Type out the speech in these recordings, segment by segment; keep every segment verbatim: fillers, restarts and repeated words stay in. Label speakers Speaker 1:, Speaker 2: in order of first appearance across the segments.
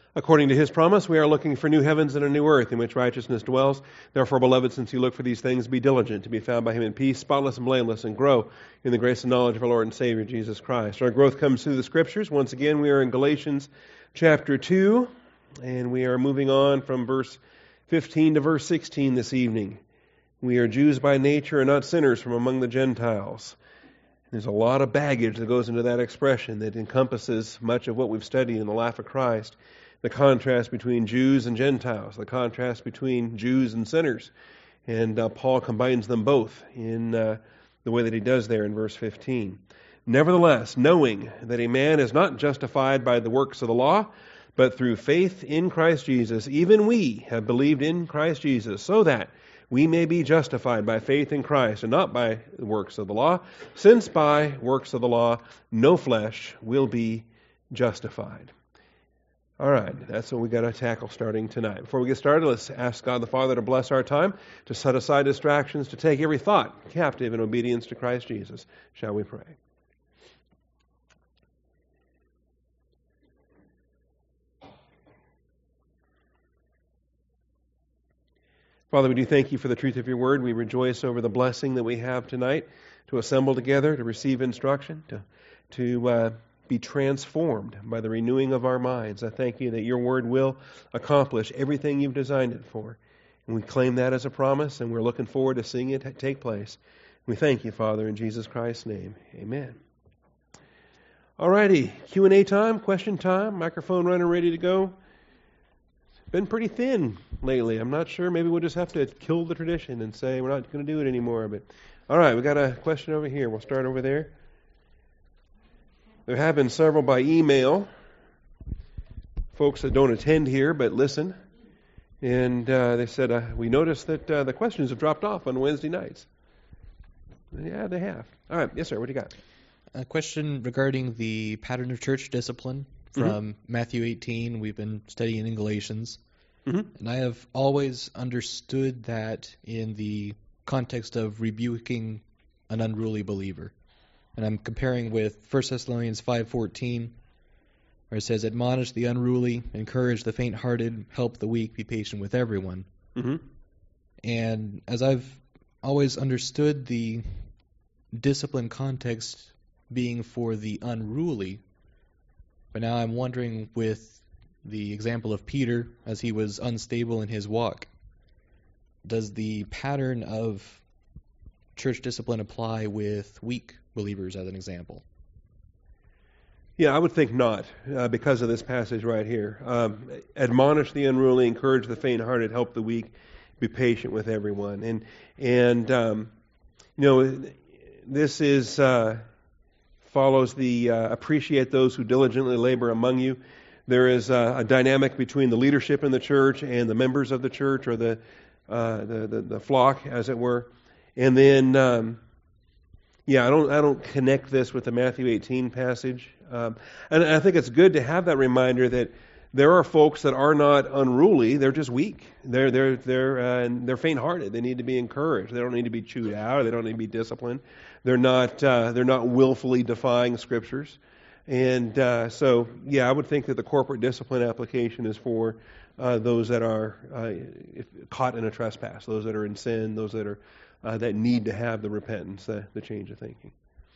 Speaker 1: According to his promise, we are looking for new heavens and a new earth in which righteousness dwells. Therefore, beloved, since you look for these things, be diligent to be found by him in peace, spotless and blameless, and grow in the grace and knowledge of our Lord and Savior, Jesus Christ. Our growth comes through the Scriptures. Once again, we are in Galatians chapter two, and we are moving on from verse fifteen to verse sixteen this evening. We are Jews by nature and not sinners from among the Gentiles. There's a lot of baggage that goes into that expression that encompasses much of what we've studied in the life of Christ. The contrast between Jews and Gentiles, the contrast between Jews and sinners. And uh, Paul combines them both in uh, the way that he does there in verse fifteen. Nevertheless, knowing that a man is not justified by the works of the law, but through faith in Christ Jesus, even we have believed in Christ Jesus, so that we may be justified by faith in Christ and not by the works of the law, since by works of the law no flesh will be justified. All right, that's what we got to tackle starting tonight. Before we get started, let's ask God the Father to bless our time, to set aside distractions, to take every thought captive in obedience to Christ Jesus. Shall we pray? Father, we do thank you for the truth of your word. We rejoice over the blessing that we have tonight to assemble together, to receive instruction, to to uh, be transformed by the renewing of our minds. I thank you that your word will accomplish everything you've designed it for. And we claim that as a promise, and we're looking forward to seeing it take place. We thank you, Father, in Jesus Christ's name. Amen. All righty, Q and A time, question time, microphone runner ready to go. It's been pretty thin lately. I'm not sure. Maybe we'll just have to kill the tradition and say we're not going to do it anymore. But all right, we got a question over here. We'll start over there. There have been several by email, folks that don't attend here but listen. And uh, they said, uh, we noticed that uh, the questions have dropped off on Wednesday nights. Yeah, they have. All right. Yes, sir. What do you got?
Speaker 2: A question regarding the pattern of church discipline from mm-hmm. Matthew eighteen. We've been studying in Galatians. Mm-hmm. And I have always understood that in the context of rebuking an unruly believer. And I'm comparing with First Thessalonians five fourteen, where it says, admonish the unruly, encourage the faint-hearted, help the weak, be patient with everyone. Mm-hmm. And as I've always understood the discipline context being for the unruly, but now I'm wondering with the example of Peter, as he was unstable in his walk, does the pattern of church discipline apply with weak believers as an example?
Speaker 1: Yeah, I would think not, uh, because of this passage right here. Um, admonish the unruly, encourage the faint-hearted, help the weak, be patient with everyone. And, and um, you know, this is uh, follows the uh, appreciate those who diligently labor among you. There is a, a dynamic between the leadership in the church and the members of the church, or the uh, the, the, the flock, as it were. And then, um, yeah, I don't I don't connect this with the Matthew eighteen passage. Um, and I think it's good to have that reminder that there are folks that are not unruly; they're just weak. They're they're they're uh, and they're faint-hearted. They need to be encouraged. They don't need to be chewed out. Or they don't need to be disciplined. They're not uh, they're not willfully defying Scriptures. And uh, so, yeah, I would think that the corporate discipline application is for uh, those that are uh, if, caught in a trespass, those that are in sin, those that are uh, that need to have the repentance, the, the change of thinking.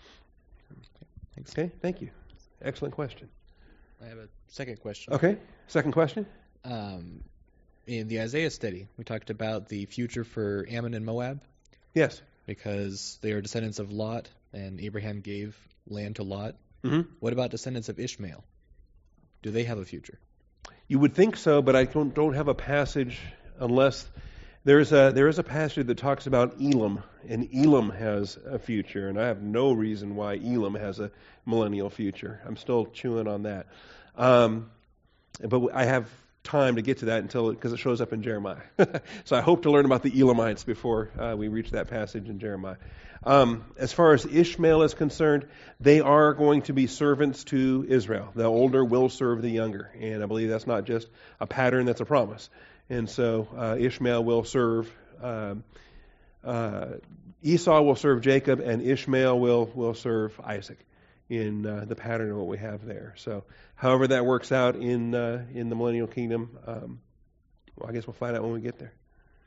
Speaker 1: Okay, thank you. Excellent question.
Speaker 2: I have a second question.
Speaker 1: Okay, second question.
Speaker 2: Um, in the Isaiah study, we talked about the future for Ammon and Moab.
Speaker 1: Yes.
Speaker 2: Because they are descendants of Lot, and Abraham gave land to Lot.
Speaker 1: Mm-hmm.
Speaker 2: What about descendants of Ishmael? Do they have a future?
Speaker 1: You would think so, but I don't don't have a passage unless there is a there is a passage that talks about Elam, and Elam has a future, and I have no reason why Elam has a millennial future. I'm still chewing on that, um, but I have time to get to that until because it shows up in Jeremiah. So I hope to learn about the Elamites before uh, we reach that passage in Jeremiah. Um, as far as Ishmael is concerned, they are going to be servants to Israel. The older will serve the younger, and I believe that's not just a pattern, that's a promise. And so uh, Ishmael will serve, uh, uh, Esau will serve Jacob, and Ishmael will, will serve Isaac. in uh, the pattern of what we have there. So, however that works out in uh, in the millennial kingdom, um, well, I guess we'll find out when we get there.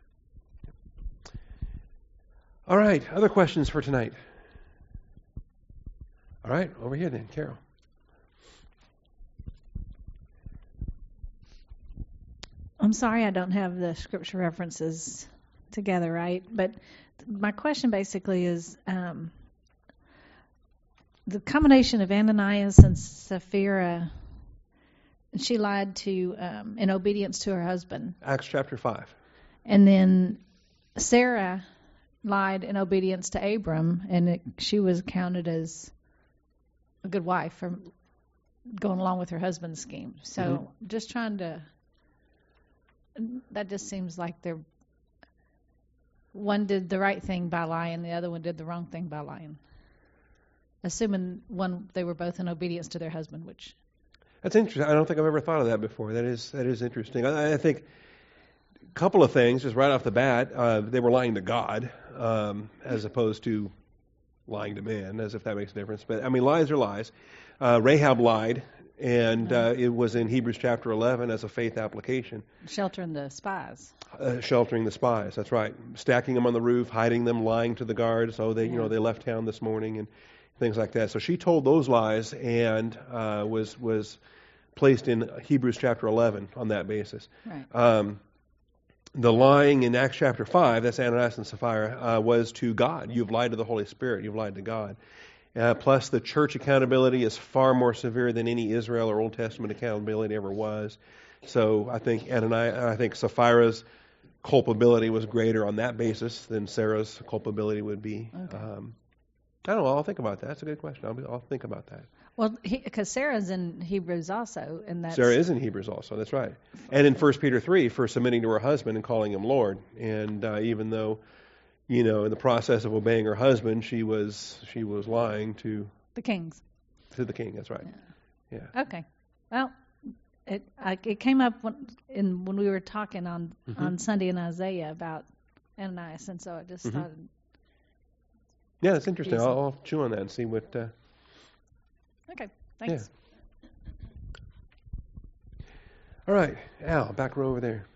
Speaker 1: All right, other questions for tonight? All right, over here then, Carol.
Speaker 3: I'm sorry I don't have the scripture references together, right? But my question basically is um, the combination of Ananias and Sapphira. She lied to um, in obedience to her husband.
Speaker 1: Acts chapter five.
Speaker 3: And then Sarah lied in obedience to Abram, and it, she was counted as a good wife for going along with her husband's scheme. So mm-hmm. just trying to. That just seems like they're one did the right thing by lying, the other one did the wrong thing by lying. Assuming one they were both in obedience to their husband, which
Speaker 1: that's interesting. I don't think I've ever thought of that before. That is that is interesting. I, I think a couple of things just right off the bat. Uh, they were lying to God um, as opposed to lying to man, as if that makes a difference. But I mean, lies are lies. Uh, Rahab lied. And uh, it was in Hebrews chapter eleven as a faith application.
Speaker 3: Sheltering the spies.
Speaker 1: Uh, sheltering the spies, that's right. Stacking them on the roof, hiding them, lying to the guards. Oh, they, yeah. you know, they left town this morning and things like that. So she told those lies and uh, was was placed in Hebrews chapter eleven on that basis.
Speaker 3: Right.
Speaker 1: Um, the lying in Acts chapter five, that's Ananias and Sapphira, uh, was to God. You've lied to the Holy Spirit. You've lied to God. Uh, plus, the church accountability is far more severe than any Israel or Old Testament accountability ever was. So I think Ananias, I think Sapphira's culpability was greater on that basis than Sarah's culpability would be.
Speaker 3: Okay.
Speaker 1: Um, I don't know. I'll think about that. That's a good question. I'll, be, I'll think about that.
Speaker 3: Well, because Sarah's in Hebrews also, and that's
Speaker 1: Sarah is in Hebrews also. That's right. And in First Peter three, for submitting to her husband and calling him Lord. And uh, even though, you know, in the process of obeying her husband, she was she was lying to
Speaker 3: the kings.
Speaker 1: To the king. That's right. Yeah.
Speaker 3: yeah. Okay. Well, it I, it came up when in when we were talking on mm-hmm. on Sunday in Isaiah about Ananias, and so I just mm-hmm. thought.
Speaker 1: Yeah, that's interesting. I'll, I'll chew on that and see what. Uh,
Speaker 3: okay. Thanks.
Speaker 1: Yeah. All right, Al, back row over there.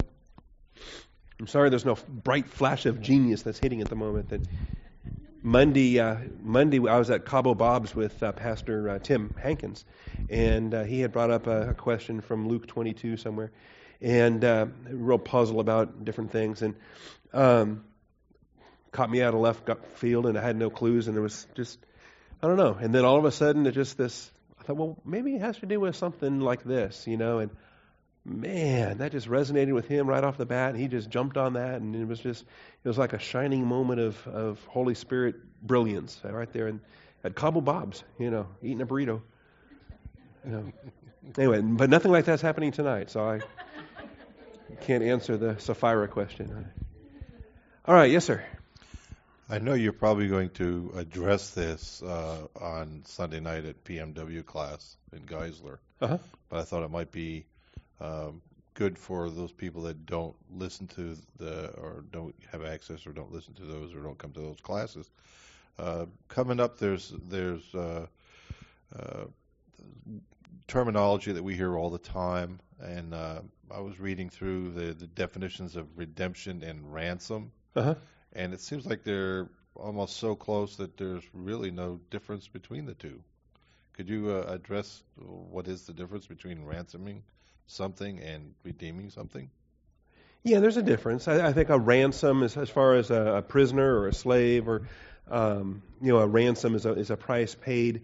Speaker 1: I'm sorry, there's no bright flash of genius that's hitting at the moment. That Monday, uh, Monday, I was at Cabo Bob's with uh, Pastor uh, Tim Hankins, and uh, he had brought up a, a question from Luke twenty-two somewhere, and uh, a real puzzle about different things, and um, caught me out of left field, and I had no clues, and it was just, I don't know. And then all of a sudden, it just this, I thought, well, maybe it has to do with something like this, you know, and man, that just resonated with him right off the bat. He just jumped on that, and it was just, it was like a shining moment of, of Holy Spirit brilliance right there in, at Cabo Bob's, you know, eating a burrito. You know. Anyway, but nothing like that's happening tonight, so I can't answer the Sapphira question. All right, yes, sir.
Speaker 4: I know you're probably going to address this uh, on Sunday night at P M W class in Geisler,
Speaker 1: uh-huh.
Speaker 4: but I thought it might be Um, good for those people that don't listen to the, or don't have access, or don't listen to those, or don't come to those classes. Uh, coming up, there's there's uh, uh, terminology that we hear all the time, and uh, I was reading through the, the definitions of redemption and ransom,
Speaker 1: uh-huh.
Speaker 4: and it seems like they're almost so close that there's really no difference between the two. Could you uh, address what is the difference between ransoming something and redeeming something?
Speaker 1: Yeah, there's a difference. I, I think a ransom is as far as a, a prisoner or a slave, or um, you know, a ransom is a is a price paid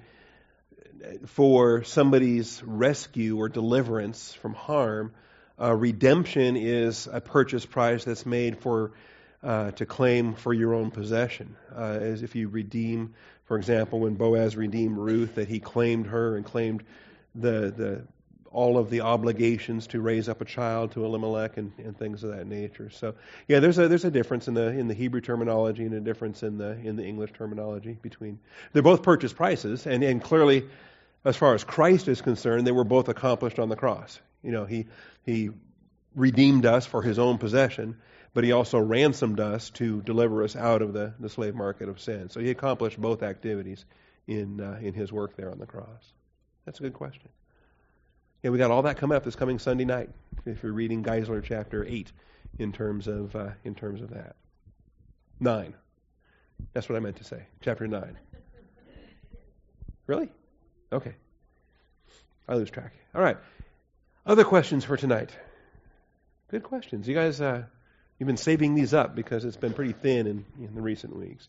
Speaker 1: for somebody's rescue or deliverance from harm. Uh, redemption is a purchase price that's made for uh, to claim for your own possession. Uh, as if you redeem, for example, when Boaz redeemed Ruth, that he claimed her and claimed the the all of the obligations to raise up a child to Elimelech and, and things of that nature. So, yeah, there's a there's a difference in the in the Hebrew terminology and a difference in the in the English terminology between. They're both purchase prices, and, and clearly, as far as Christ is concerned, they were both accomplished on the cross. You know, he he redeemed us for his own possession, but he also ransomed us to deliver us out of the, the slave market of sin. So he accomplished both activities in uh, in His work there on the cross? That's a good question. Yeah, we got all that coming up this coming Sunday night. If you're reading Geisler chapter eight, in terms of uh, in terms of that. Nine. That's what I meant to say. Chapter nine. Really? Okay. I lose track. All right. Other questions for tonight? Good questions. You guys, uh, you've been saving these up because it's been pretty thin in, in the recent weeks.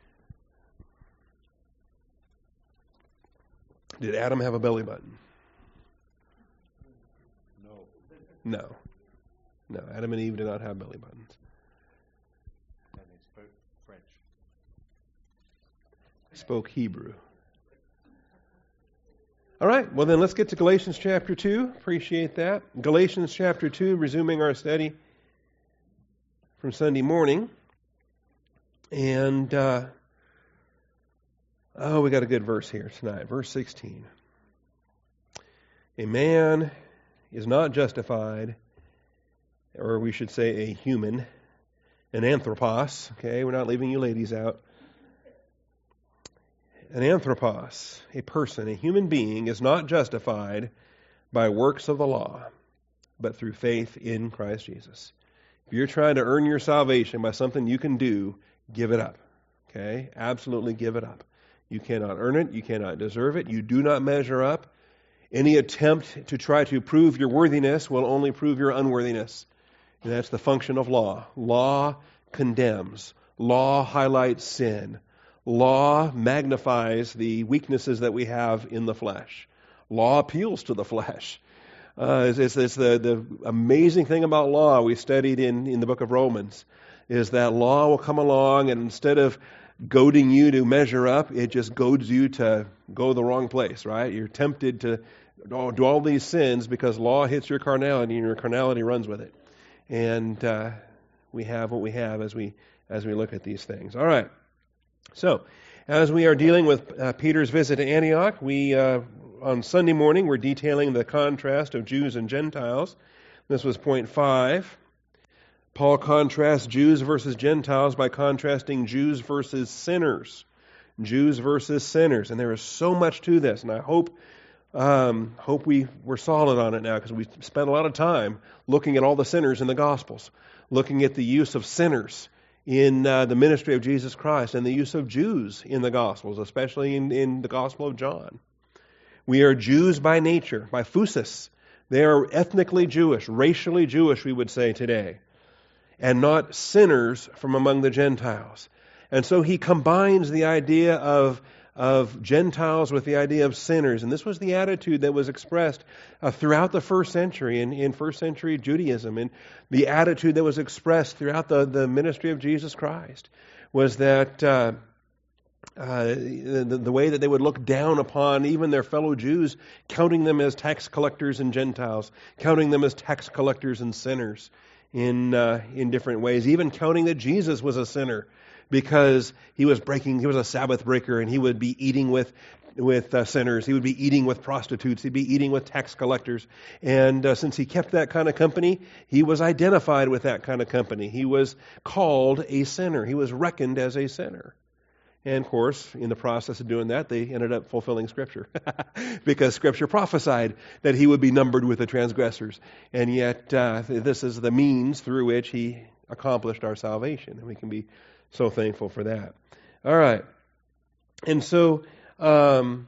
Speaker 1: Did Adam have a belly button?
Speaker 4: No.
Speaker 1: No. No. Adam and Eve did not have belly buttons.
Speaker 4: And they spoke French.
Speaker 1: Spoke Hebrew. All right, well then let's get to Galatians chapter two. Appreciate that. Galatians chapter two, resuming our study from Sunday morning. And, uh, oh, we got a good verse here tonight. Verse sixteen. A man is not justified, or we should say a human, an anthropos. Okay, we're not leaving you ladies out. An anthropos, a person, a human being, is not justified by works of the law, but through faith in Christ Jesus. If you're trying to earn your salvation by something you can do, give it up. Okay? Absolutely give it up. You cannot earn it. You cannot deserve it. You do not measure up. Any attempt to try to prove your worthiness will only prove your unworthiness. And that's the function of law. Law condemns. Law highlights sin. Law magnifies the weaknesses that we have in the flesh. Law appeals to the flesh. Uh, it's it's, it's the, the amazing thing about law we studied in, in the book of Romans, is that law will come along and instead of goading you to measure up, it just goads you to go the wrong place, right? You're tempted to do all these sins because law hits your carnality and your carnality runs with it. And uh, we have what we have as we as we look at these things. All right. So, as we are dealing with uh, Peter's visit to Antioch, we uh, on Sunday morning we're detailing the contrast of Jews and Gentiles. This was point five. Paul contrasts Jews versus Gentiles by contrasting Jews versus sinners. Jews versus sinners, and there is so much to this, and I hope um, hope we we're solid on it now because we spent a lot of time looking at all the sinners in the Gospels, looking at the use of sinners in uh, the ministry of Jesus Christ and the use of Jews in the Gospels, especially in, in the Gospel of John. We are Jews by nature, by phusis. They are ethnically Jewish, racially Jewish, we would say today, and not sinners from among the Gentiles. And so he combines the idea of of Gentiles with the idea of sinners. And this was the attitude that was expressed uh, throughout the first century, in, in first century Judaism. And the attitude that was expressed throughout the, the ministry of Jesus Christ was that uh, uh, the, the way that they would look down upon even their fellow Jews, counting them as tax collectors and Gentiles, counting them as tax collectors and sinners in uh, in different ways, even counting that Jesus was a sinner, because he was breaking, he was a Sabbath breaker, and he would be eating with with uh, sinners. He would be eating with prostitutes. He'd be eating with tax collectors. And uh, since he kept that kind of company, he was identified with that kind of company. He was called a sinner. He was reckoned as a sinner. And of course, in the process of doing that, they ended up fulfilling Scripture. Because Scripture prophesied that he would be numbered with the transgressors. And yet, uh, this is the means through which he accomplished our salvation. And we can be so thankful for that. All right. And so, um,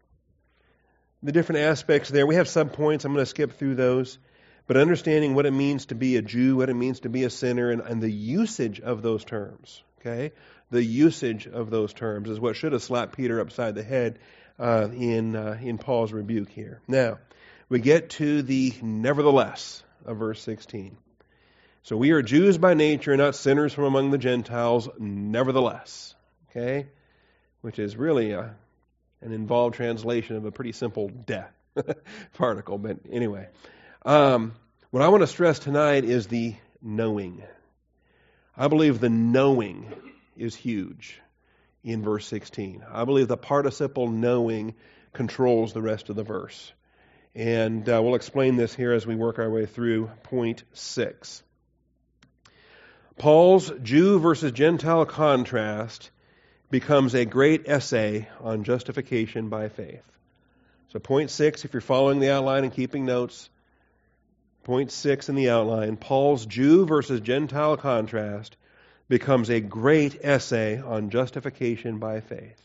Speaker 1: the different aspects there, we have subpoints. I'm going to skip through those. But understanding what it means to be a Jew, what it means to be a sinner, and, and the usage of those terms. Okay? The usage of those terms is what should have slapped Peter upside the head uh, in uh, in Paul's rebuke here. Now, we get to the nevertheless of verse sixteen. So we are Jews by nature, not sinners from among the Gentiles, nevertheless. Okay? Which is really a, an involved translation of a pretty simple death particle. But anyway, um, what I want to stress tonight is the knowing. I believe the knowing is huge in verse sixteen. I believe the participle knowing controls the rest of the verse. And uh, we'll explain this here as we work our way through point six. Paul's Jew versus Gentile contrast becomes a great essay on justification by faith. So point six, if you're following the outline and keeping notes, point six in the outline, Paul's Jew versus Gentile contrast becomes a great essay on justification by faith.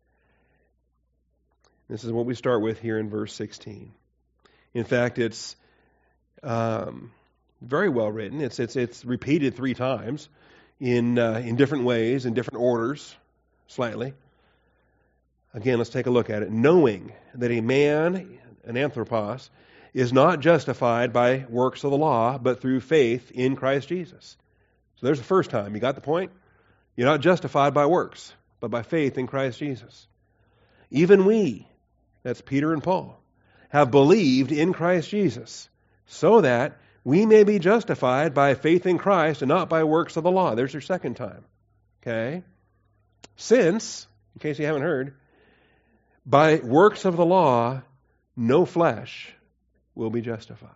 Speaker 1: This is what we start with here in verse sixteen. In fact, it's um, very well written. It's it's it's repeated three times in uh, in different ways, in different orders, slightly. Again, let's take a look at it. Knowing that a man, an anthropos, is not justified by works of the law, but through faith in Christ Jesus. So there's the first time. You got the point? You're not justified by works, but by faith in Christ Jesus. Even we, that's Peter and Paul, have believed in Christ Jesus, so that we may be justified by faith in Christ and not by works of the law. There's your second time. Okay? Since, in case you haven't heard, by works of the law, no flesh will be justified.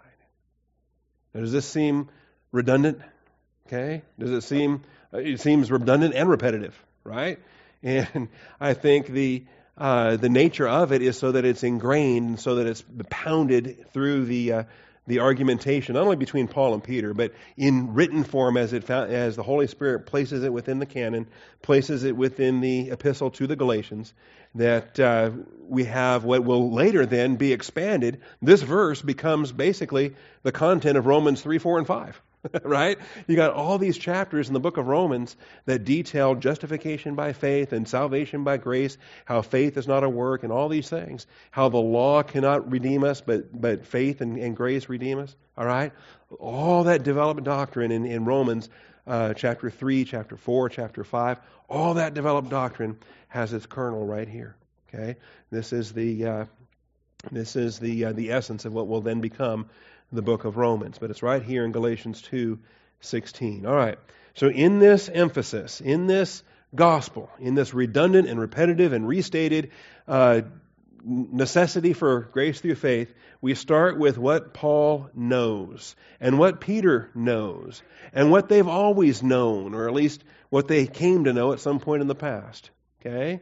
Speaker 1: Now, does this seem redundant? Okay? Does it seem, it seems redundant and repetitive, right? And I think the uh, the nature of it is so that it's ingrained and so that it's pounded through the uh, the argumentation, not only between Paul and Peter, but in written form as it found, as the Holy Spirit places it within the canon, places it within the epistle to the Galatians, that uh, we have what will later then be expanded. This verse becomes basically the content of Romans three, four, and five. Right? You got all these chapters in the book of Romans that detail justification by faith and salvation by grace, how faith is not a work, and all these things. How the law cannot redeem us, but, but faith and, and grace redeem us. All right? All that developed doctrine in, in Romans uh, chapter three, chapter four, chapter five, all that developed doctrine has its kernel right here. Okay? This is the uh, this is the uh, the essence of what will then become the book of Romans, but it's right here in Galatians two sixteen. All right. So in this emphasis, in this gospel, in this redundant and repetitive and restated uh, necessity for grace through faith, we start with what Paul knows and what Peter knows and what they've always known, or at least what they came to know at some point in the past. Okay?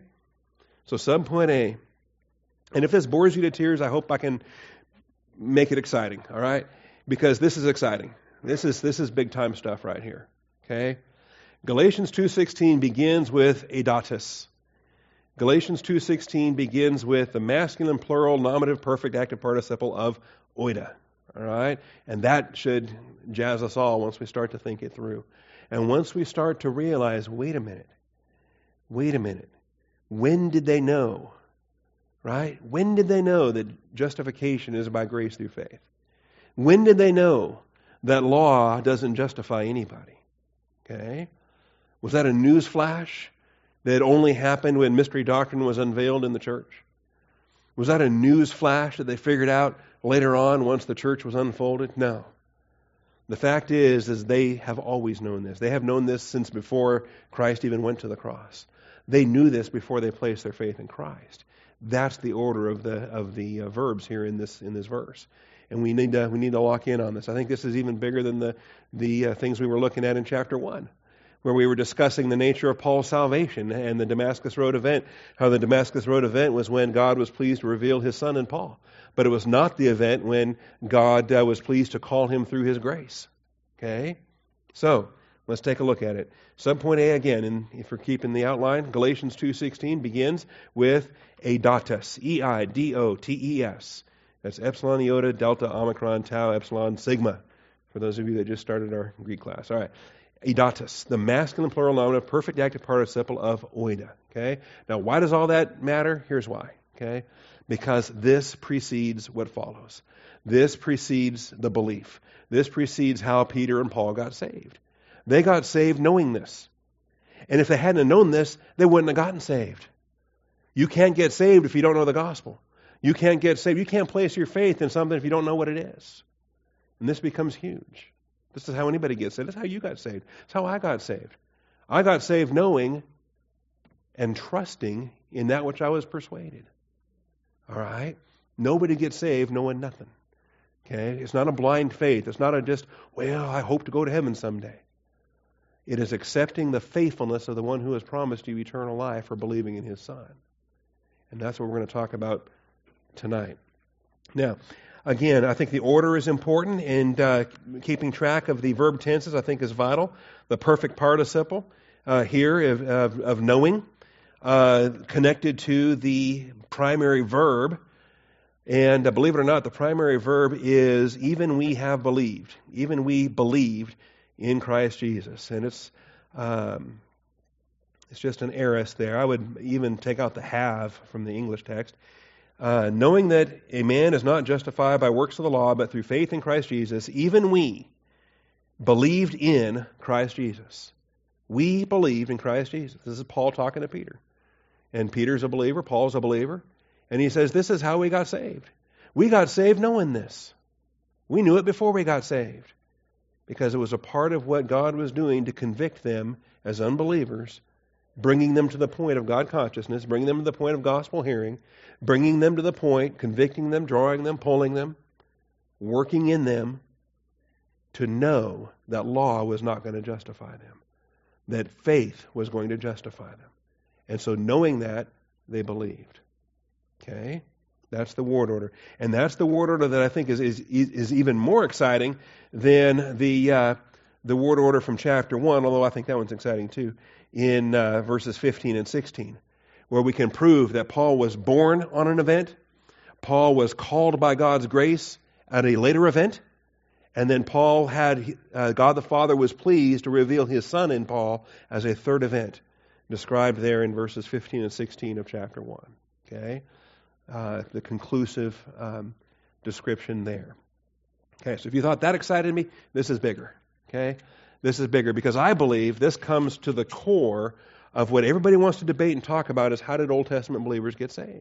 Speaker 1: So subpoint A. And if this bores you to tears, I hope I can make it exciting, all right? Because this is exciting. This is this is big time stuff right here. Okay? Galatians two sixteen begins with eidatos. Galatians two sixteen begins with the masculine plural nominative perfect active participle of oida. All right? And that should jazz us all once we start to think it through. And once we start to realize, wait a minute. Wait a minute. When did they know? Right? When did they know that justification is by grace through faith? When did they know that law doesn't justify anybody? Okay? Was that a news flash that only happened when mystery doctrine was unveiled in the church? Was that a news flash that they figured out later on once the church was unfolded? No. The fact is, is they have always known this. They have known this since before Christ even went to the cross. They knew this before they placed their faith in Christ. That's the order of the of the uh, verbs here in this in this verse, and we need to we need to lock in on this. I think this is even bigger than the the uh, things we were looking at in chapter one, where we were discussing the nature of Paul's salvation and the Damascus Road event. How the Damascus Road event was when God was pleased to reveal His Son in Paul, but it was not the event when God uh, was pleased to call him through His grace. Okay, so let's take a look at it. Subpoint A again, and if we're keeping the outline, Galatians two sixteen begins with eidatos, E I D O T E S. That's epsilon, iota, delta, omicron, tau, epsilon, sigma, for those of you that just started our Greek class. All right. Eidatos, the masculine plural nominative, perfect active participle of oida. Okay? Now, why does all that matter? Here's why. Okay? Because this precedes what follows. This precedes the belief. This precedes how Peter and Paul got saved. They got saved knowing this. And if they hadn't known this, they wouldn't have gotten saved. You can't get saved if you don't know the gospel. You can't get saved. You can't place your faith in something if you don't know what it is. And this becomes huge. This is how anybody gets saved. This is how you got saved. It's how I got saved. I got saved knowing and trusting in that which I was persuaded. All right? Nobody gets saved knowing nothing. Okay? It's not a blind faith. It's not a just, well, I hope to go to heaven someday. It is accepting the faithfulness of the one who has promised you eternal life or believing in his Son. And that's what we're going to talk about tonight. Now, again, I think the order is important, and uh, keeping track of the verb tenses I think is vital. The perfect participle uh, here of, of, of knowing, uh, connected to the primary verb. And uh, believe it or not, the primary verb is even we have believed. Even we believed in Christ Jesus. And it's um, it's just an aorist there. I would even take out the have from the English text. Uh, knowing that a man is not justified by works of the law, but through faith in Christ Jesus, even we believed in Christ Jesus. We believed in Christ Jesus. This is Paul talking to Peter. And Peter's a believer, Paul's a believer. And he says, this is how we got saved. We got saved knowing this. We knew it before we got saved. Because it was a part of what God was doing to convict them as unbelievers, bringing them to the point of God consciousness, bringing them to the point of gospel hearing, bringing them to the point, convicting them, drawing them, pulling them, working in them to know that law was not going to justify them, that faith was going to justify them. And so knowing that, they believed. Okay? That's the word order. And that's the word order that I think is is, is even more exciting than the uh, the word order from chapter one, although I think that one's exciting too, in uh, verses fifteen and sixteen, where we can prove that Paul was born on an event, Paul was called by God's grace at a later event, and then Paul had, uh, God the Father was pleased to reveal his Son in Paul as a third event, described there in verses fifteen and sixteen of chapter one. Okay? Uh, the conclusive um, description there. Okay, so if you thought that excited me, this is bigger. Okay? This is bigger because I believe this comes to the core of what everybody wants to debate and talk about is how did Old Testament believers get saved?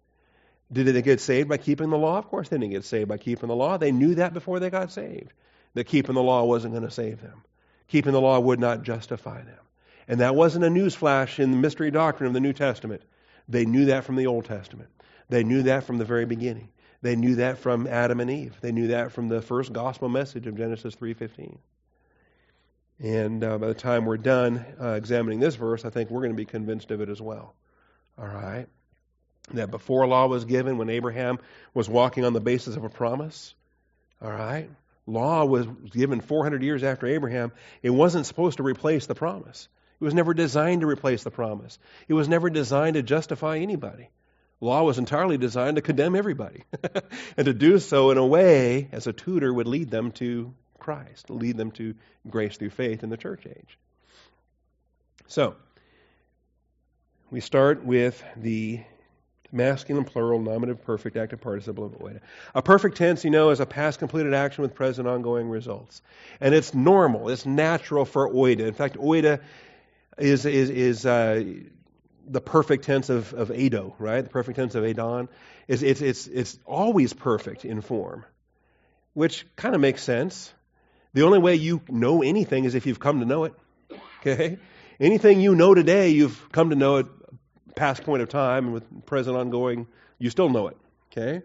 Speaker 1: Did they get saved by keeping the law? Of course they didn't get saved by keeping the law. They knew that before they got saved, that keeping the law wasn't going to save them. Keeping the law would not justify them. And that wasn't a newsflash in the mystery doctrine of the New Testament. They knew that from the Old Testament. They knew that from the very beginning. They knew that from Adam and Eve. They knew that from the first gospel message of Genesis three fifteen. And uh, by the time we're done uh, examining this verse, I think we're going to be convinced of it as well. All right? That before law was given, when Abraham was walking on the basis of a promise, all right? Law was given four hundred years after Abraham. It wasn't supposed to replace the promise. It was never designed to replace the promise. It was never designed to justify anybody. Law was entirely designed to condemn everybody. And to do so in a way, as a tutor, would lead them to Christ, lead them to grace through faith in the church age. So, we start with the masculine plural nominative perfect active participle of oida. A perfect tense, you know, is a past completed action with present ongoing results. And it's normal, it's natural for oida. In fact, oida is is is uh, the perfect tense of, of ado, right? The perfect tense of adon. It's, it's, it's, it's always perfect in form, which kind of makes sense. The only way you know anything is if you've come to know it. Okay? Anything you know today, you've come to know it past point of time, and with present ongoing, you still know it. Okay?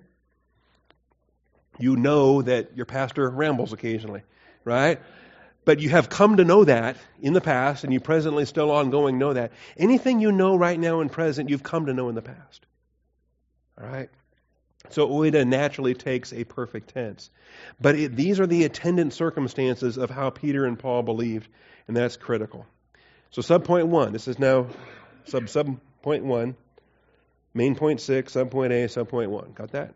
Speaker 1: You know that your pastor rambles occasionally, right? But you have come to know that in the past, and you presently still ongoing know that. Anything you know right now in present, you've come to know in the past. All right? So oida naturally takes a perfect tense. But it, these are the attendant circumstances of how Peter and Paul believed, and that's critical. So subpoint one, this is now sub sub point one, main point six, subpoint A, subpoint one. Got that?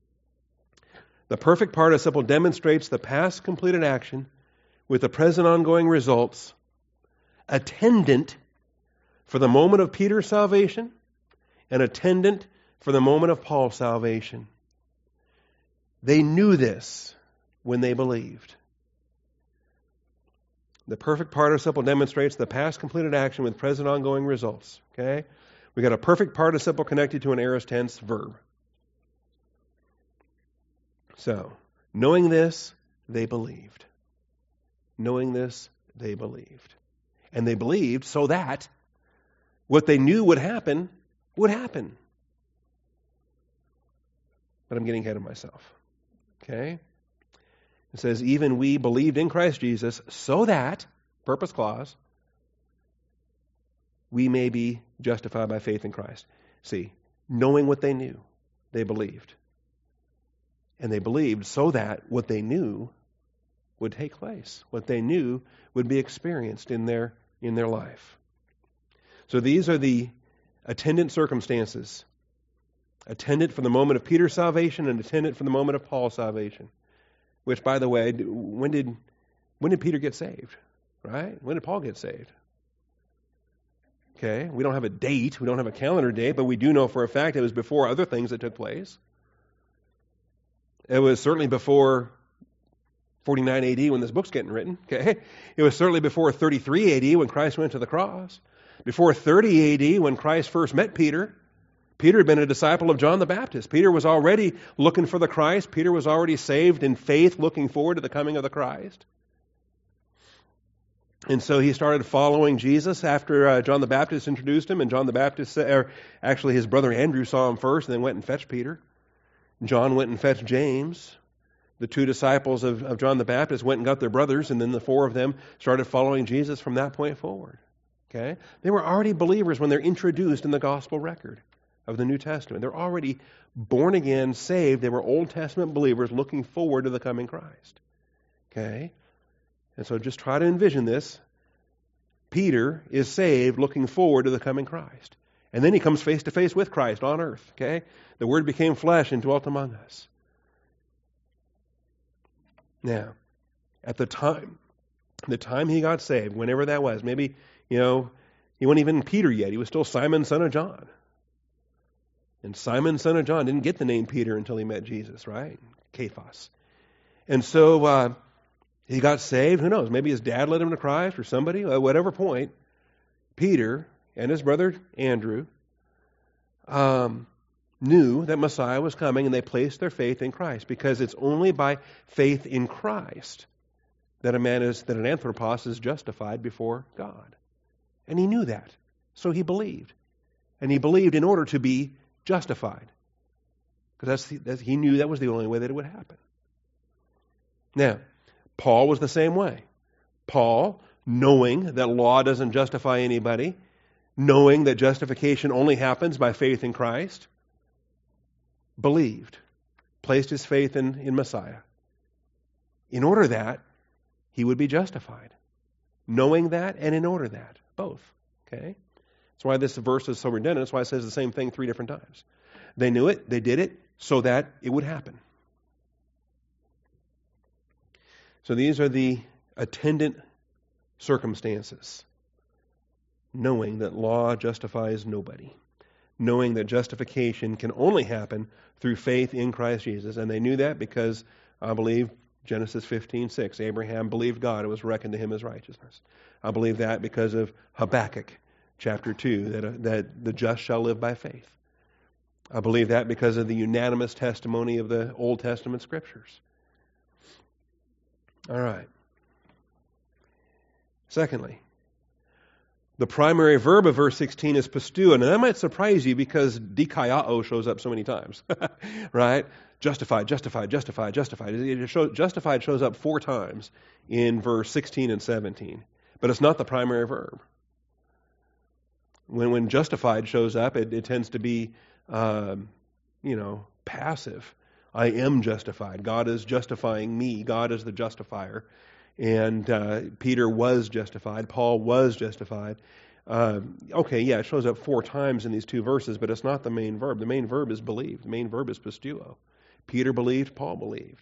Speaker 1: The perfect participle demonstrates the past completed action with the present ongoing results, attendant for the moment of Peter's salvation and attendant for the moment of Paul's salvation. They knew this when they believed. The perfect participle demonstrates the past completed action with present ongoing results. Okay? We got a perfect participle connected to an aorist tense verb. So, knowing this, they believed. Knowing this, they believed. And they believed so that what they knew would happen, would happen. But I'm getting ahead of myself. Okay? It says, even we believed in Christ Jesus so that, purpose clause, we may be justified by faith in Christ. See, knowing what they knew, they believed. And they believed so that what they knew would take place. What they knew would be experienced in their in their life. So these are the attendant circumstances. Attendant for the moment of Peter's salvation and attendant for the moment of Paul's salvation. Which, by the way, when did when did Peter get saved? Right? When did Paul get saved? Okay, we don't have a date, we don't have a calendar date, but we do know for a fact it was before other things that took place. It was certainly before forty-nine A D when this book's getting written. Okay, it was certainly before thirty-three A D when Christ went to the cross. Before thirty A D when Christ first met Peter. Peter had been a disciple of John the Baptist. Peter was already looking for the Christ. Peter was already saved in faith, looking forward to the coming of the Christ. And so he started following Jesus after uh, John the Baptist introduced him, and John the Baptist, or actually his brother Andrew saw him first and then went and fetched Peter. John went and fetched James. The two disciples of, of John the Baptist went and got their brothers, and then the four of them started following Jesus from that point forward. Okay? They were already believers when they're introduced in the gospel record of the New Testament. They're already born again, saved. They were Old Testament believers looking forward to the coming Christ. Okay? And so just try to envision this. Peter is saved looking forward to the coming Christ. And then he comes face to face with Christ on earth. Okay? The Word became flesh and dwelt among us. Now, at the time, the time he got saved, whenever that was, maybe, you know, he wasn't even Peter yet. He was still Simon, son of John. And Simon, son of John, didn't get the name Peter until he met Jesus, right? Cephas. And so uh, he got saved. Who knows? Maybe his dad led him to Christ or somebody. At whatever point, Peter and his brother Andrew um, knew that Messiah was coming, and they placed their faith in Christ, because it's only by faith in Christ that a man is, that an anthropos is justified before God. And he knew that, so he believed. And he believed in order to be justified, because that's, that's he knew that was the only way that it would happen. Now, Paul was the same way. Paul, knowing that law doesn't justify anybody, knowing that justification only happens by faith in Christ, believed, placed his faith in, in Messiah, in order that he would be justified. Knowing that and in order that, both. Okay? That's why this verse is so redundant. That's why it says the same thing three different times. They knew it, they did it, so that it would happen. So these are the attendant circumstances. Knowing that law justifies nobody. Knowing that justification can only happen through faith in Christ Jesus. And they knew that because, I believe, Genesis fifteen six, Abraham believed God, it was reckoned to him as righteousness. I believe that because of Habakkuk chapter two, that, uh, that the just shall live by faith. I believe that because of the unanimous testimony of the Old Testament Scriptures. All right. Secondly, the primary verb of verse sixteen is pisteuo. And that might surprise you because dikaiao shows up so many times. Right? Justified, justified, justified, justified. It shows, justified shows up four times in verse sixteen and seventeen. But it's not the primary verb. When when justified shows up, it, it tends to be, um, you know, passive. I am justified. God is justifying me. God is the justifier. And uh, Peter was justified. Paul was justified. Uh, okay, yeah, it shows up four times in these two verses, but it's not the main verb. The main verb is believe. The main verb is pisteuo. Peter believed, Paul believed.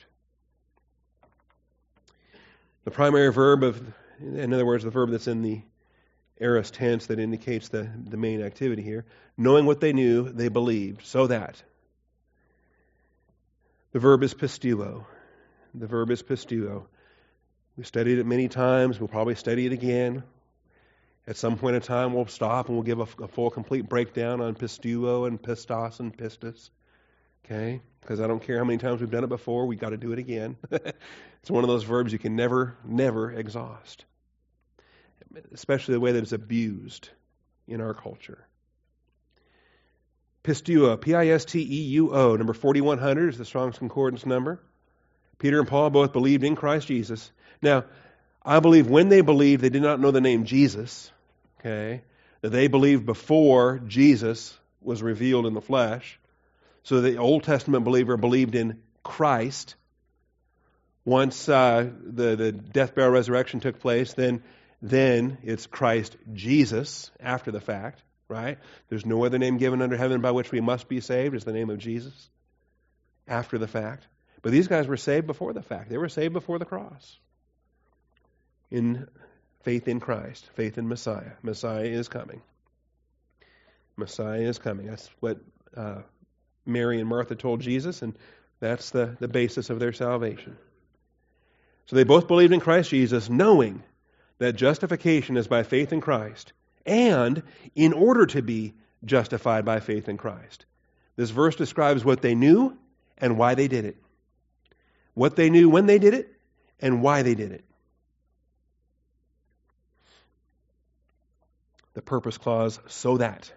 Speaker 1: The primary verb of, in other words, the verb that's in the aorist tense that indicates the, the main activity here, knowing what they knew, they believed, so that. The verb is pisteuo. The verb is pisteuo. We've studied it many times. We'll probably study it again. At some point in time, we'll stop and we'll give a, a full, complete breakdown on pisteuo and pistos and pistis. Okay? Because I don't care how many times we've done it before, we've got to do it again. It's one of those verbs you can never, never exhaust. Especially the way that it's abused in our culture. Pisteuo, P I S T E U O, number forty-one hundred is the Strong's Concordance number. Peter and Paul both believed in Christ Jesus. Now, I believe when they believed, they did not know the name Jesus. Okay? They believed before Jesus was revealed in the flesh. So the Old Testament believer believed in Christ. Once uh, the, the death, burial, resurrection took place, then, then it's Christ Jesus after the fact, right? There's no other name given under heaven by which we must be saved. It's the name of Jesus after the fact. But these guys were saved before the fact. They were saved before the cross. In faith in Christ, faith in Messiah. Messiah is coming. Messiah is coming. That's what uh, Mary and Martha told Jesus, and that's the, the basis of their salvation. So they both believed in Christ Jesus, knowing that justification is by faith in Christ, and in order to be justified by faith in Christ. This verse describes what they knew and why they did it. What they knew when they did it, and why they did it. The purpose clause, so that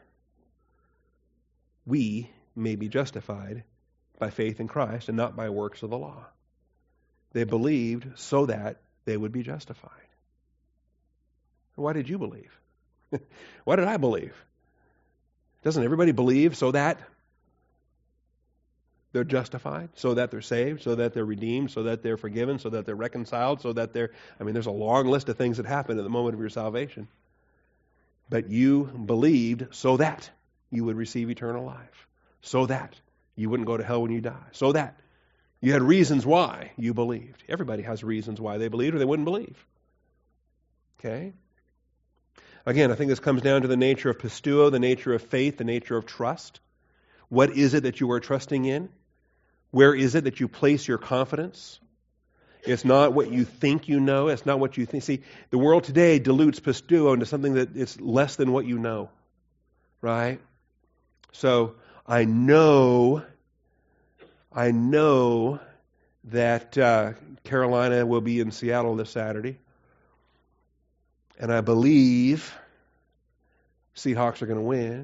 Speaker 1: we may be justified by faith in Christ and not by works of the law. They believed so that they would be justified. Why did you believe? Why did I believe? Doesn't everybody believe so that they're justified, so that they're saved, so that they're redeemed, so that they're forgiven, so that they're reconciled, so that they're... I mean, there's a long list of things that happen at the moment of your salvation. But you believed so that you would receive eternal life, so that you wouldn't go to hell when you die, so that you had reasons why you believed. Everybody has reasons why they believed or they wouldn't believe. Okay? Again, I think this comes down to the nature of pistuo, the nature of faith, the nature of trust. What is it that you are trusting in? Where is it that you place your confidence? It's not what you think you know. It's not what you think. See, the world today dilutes pistuo into something that it's less than what you know. Right? So, I know, I know that uh, Carolina will be in Seattle this Saturday. And I believe Seahawks are going to win.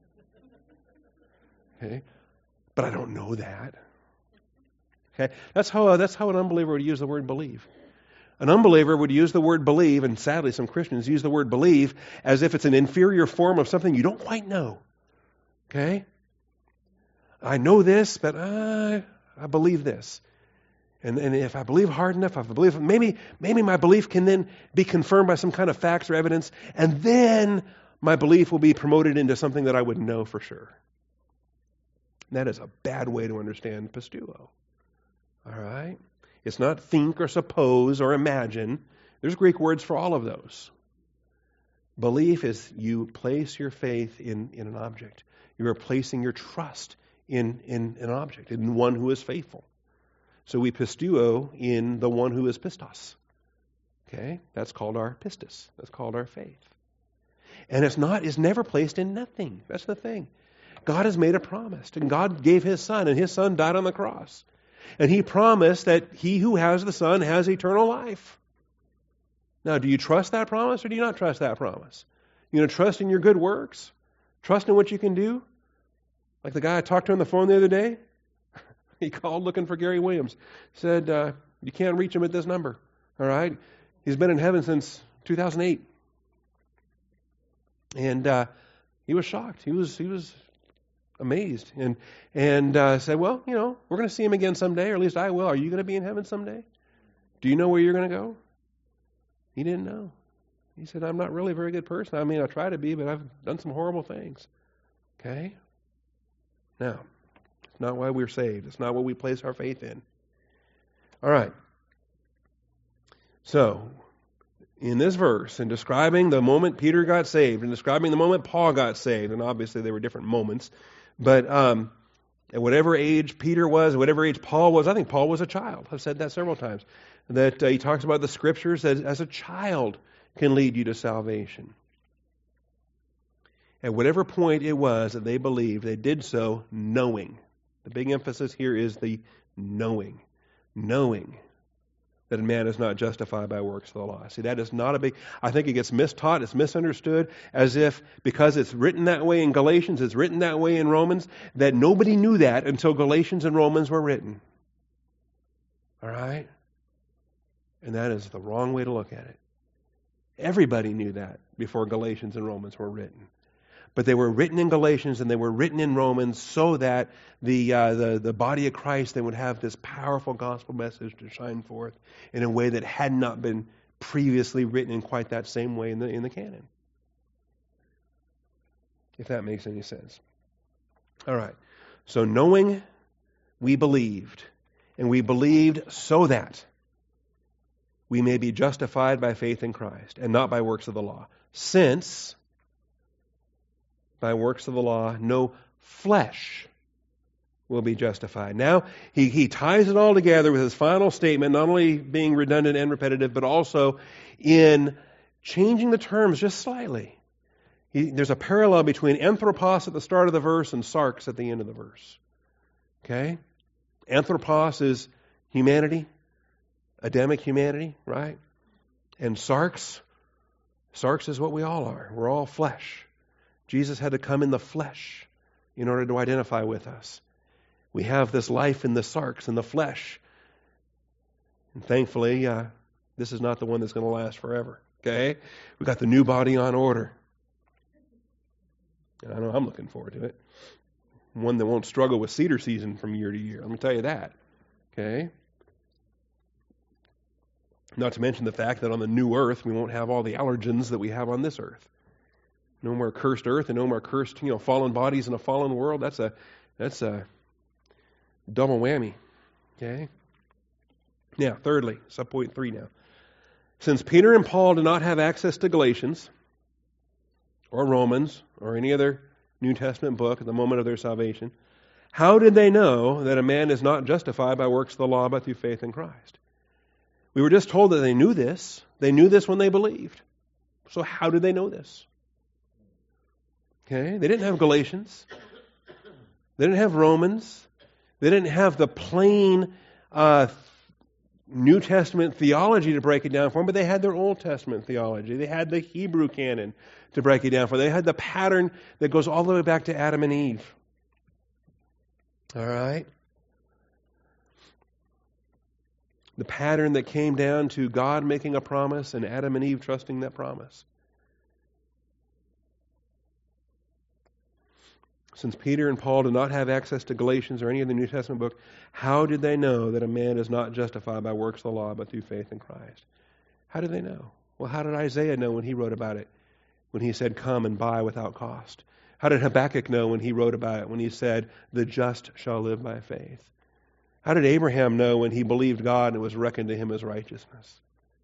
Speaker 1: Okay? But I don't know that. Okay? That's how, uh, that's how an unbeliever would use the word believe. An unbeliever would use the word believe, and sadly some Christians use the word believe as if it's an inferior form of something you don't quite know. Okay? I know this, but uh, I believe this. And, and if I believe hard enough, if I believe, maybe, maybe my belief can then be confirmed by some kind of facts or evidence, and then my belief will be promoted into something that I would know for sure. And that is a bad way to understand pistuo. All right? It's not think or suppose or imagine. There's Greek words for all of those. Belief is you place your faith in, in an object. You are placing your trust in, in an object, in one who is faithful. So we pistuo in the one who is pistos. Okay? That's called our pistis. That's called our faith. And it's not, it's never placed in nothing. That's the thing. God has made a promise, and God gave His Son, and His Son died on the cross. And He promised that he who has the Son has eternal life. Now, do you trust that promise, or do you not trust that promise? You know, trust in your good works? Trust in what you can do? Like the guy I talked to on the phone the other day, he called looking for Gary Williams. Said, uh, you can't reach him at this number. All right? He's been in heaven since two thousand eight. And uh, he was shocked. He was he was amazed. And and uh, said, well, you know, we're going to see him again someday, or at least I will. Are you going to be in heaven someday? Do you know where you're going to go? He didn't know. He said, I'm not really a very good person. I mean, I try to be, but I've done some horrible things. Okay? Now, it's not why we're saved. It's not what we place our faith in. All right. So, in this verse, in describing the moment Peter got saved, and describing the moment Paul got saved, and obviously there were different moments, but um, at whatever age Peter was, whatever age Paul was, I think Paul was a child. I've said that several times. That uh, he talks about the Scriptures as, as a child can lead you to salvation. At whatever point it was that they believed, they did so knowing. The big emphasis here is the knowing. Knowing that a man is not justified by works of the law. See, that is not a big... I think it gets mistaught, it's misunderstood, as if because it's written that way in Galatians, it's written that way in Romans, that nobody knew that until Galatians and Romans were written. All right? And that is the wrong way to look at it. Everybody knew that before Galatians and Romans were written. but they were written in Galatians and they were written in Romans so that the, uh, the, the body of Christ, they would have this powerful gospel message to shine forth in a way that had not been previously written in quite that same way in the, in the canon. If that makes any sense. All right. So knowing, we believed. And we believed so that we may be justified by faith in Christ and not by works of the law. Since by works of the law, no flesh will be justified. Now, he, he ties it all together with his final statement, not only being redundant and repetitive, but also in changing the terms just slightly. He, there's a parallel between anthropos at the start of the verse and sarx at the end of the verse. Okay? Anthropos is humanity, Adamic humanity, right? And sarx, sarx is what we all are. We're all flesh. Jesus had to come in the flesh in order to identify with us. We have this life in the sarx, in the flesh. And thankfully, uh, this is not the one that's going to last forever. Okay? We've got the new body on order. And I know I'm looking forward to it. One that won't struggle with cedar season from year to year. Let me tell you that. Okay? Not to mention the fact that on the new earth, we won't have all the allergens that we have on this earth. No more cursed earth and no more cursed, you know, fallen bodies in a fallen world. That's a that's a double whammy. Okay? Now, thirdly, subpoint three now. Since Peter and Paul did not have access to Galatians or Romans or any other New Testament book at the moment of their salvation, how did they know that a man is not justified by works of the law but through faith in Christ? We were just told that they knew this. They knew this when they believed. So how did they know this? Okay, they didn't have Galatians. They didn't have Romans. They didn't have the plain uh, New Testament theology to break it down for them, but they had their Old Testament theology. They had the Hebrew canon to break it down for them. They had the pattern that goes all the way back to Adam and Eve. All right? The pattern that came down to God making a promise and Adam and Eve trusting that promise. Since Peter and Paul did not have access to Galatians or any of the New Testament book, how did they know that a man is not justified by works of the law but through faith in Christ? How did they know? Well, how did Isaiah know when he wrote about it? When he said, come and buy without cost. How did Habakkuk know when he wrote about it? When he said, the just shall live by faith. How did Abraham know when he believed God and it was reckoned to him as righteousness?